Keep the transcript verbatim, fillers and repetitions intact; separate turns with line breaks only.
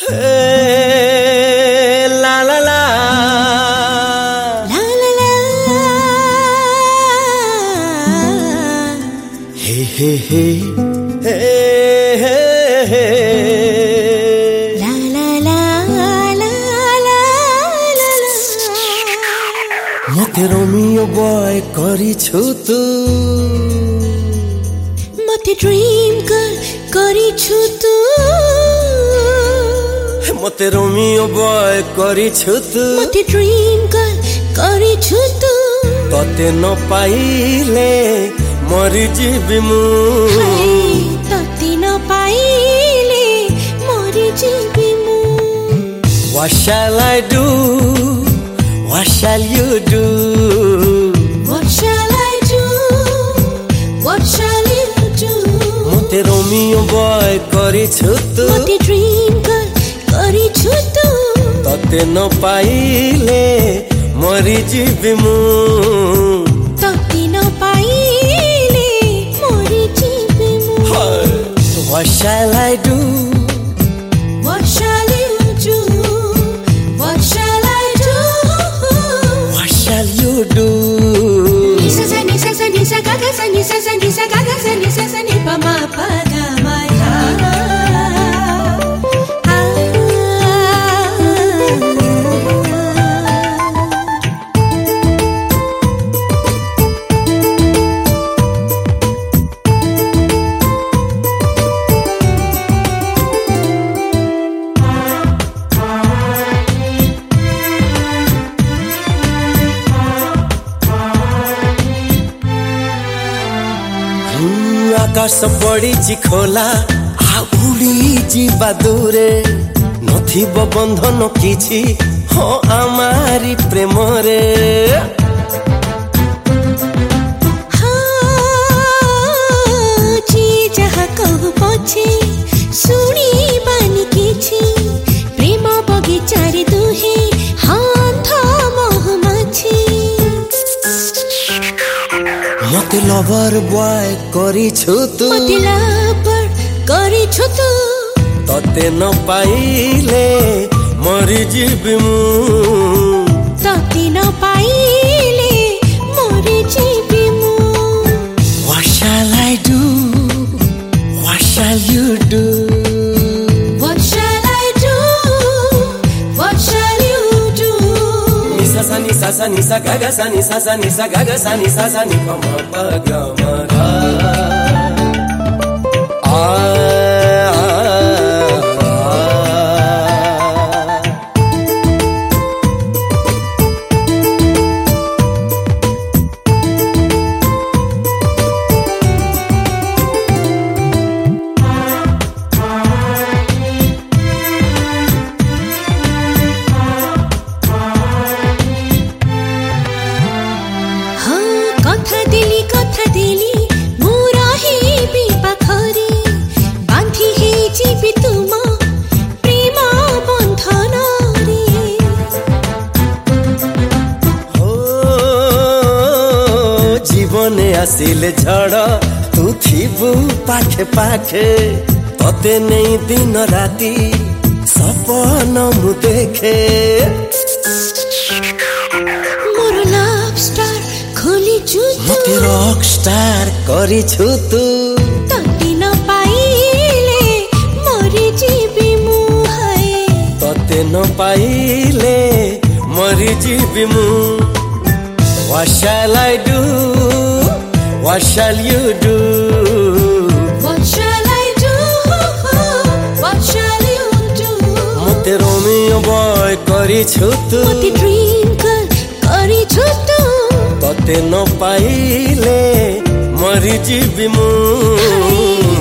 Hey, la la la,
la la la,
hey hey hey, hey hey hey,
la la la la la la la.
मते Romeo boy करी छु तू,
मते dream कर करी छु तू,
मते रोमियो बॉय करी छु तू,
मते ड्रीम कर करी छु तू,
तते न पाइले मरि जीवी मु,
तते न पाइले मरि जीवी मु.
What shall I do? What shall you do?
What shall I do? What shall you do?
मते रोमियो बॉय करी छु तू,
मते ड्रीम कर करी छु तू,
तते न पाइले मरि जीवी मु,
तते न पाइले मरि जीवी मु.
What shall I do?
What shall you do? What shall I do?
What shall you do?
Nisa sa nisa sa nisa ga ga sa nisa sa nisa ga ga sa nisa sa ni pa ma pa ga ma ga.
आकाश बड़ी ची खोला आ उड़ी जीवा दूरे, नथिब बंधन किछि हो आमारी प्रेम रे.
हाँ जी जहाँ कहू पछे सुनी बानी किछि, प्रेम बगीचारे दुहे हाथ महुमाछि.
मते लवर बॉय करी छु तू,
मते लवर करी छु तू,
तते न पाइले मरि जीवी मु,
तते न पाइले मरि जीवी मु.
What shall I do? What shall you do?
What shall I do? What shall you do?
Nisa sa nisa sa nisa ga ga sa nisa sa nisa ga ga sa nisa sa ni pa ma pa ga ma ga.
कथा दिली कथा दिली मु रहिबी पाखरे, बांधी हे जीवी तुम प्रेम बंधन रे.
हो जीवने आसिले झड़ तू थिबु पाखे पाखे, तते नहीं दिन राती सपन मु देखे.
मोर लव स्टार खोली छु तू,
मते रॉक स्टार करी छु तू,
तते न पाइले मरि जीवी मु. हाय
तते न पाइले मरि जीवी मु. What shall I do? What shall you do?
What shall I do? What shall you do?
मते रोमियो बॉय करी छु तू,
मते ड्रीम कर करी छु तू,
तते न पाइले मरि जीवी मु.